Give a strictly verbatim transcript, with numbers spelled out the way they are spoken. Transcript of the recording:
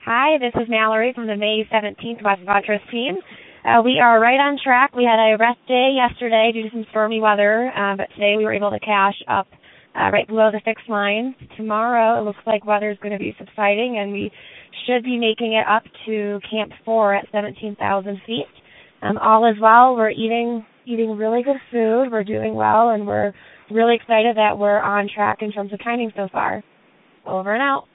Hi, this is Mallory from the May seventeenth West Buttress team. Uh, we are right on track. We had a rest day yesterday due to some stormy weather, uh, but today we were able to cache up uh, right below the fixed line. Tomorrow it looks like weather is going to be subsiding, and we should be making it up to Camp four at seventeen thousand feet. Um, all is well. We're eating eating really good food. We're doing well, and we're really excited that we're on track in terms of timing so far. Over and out.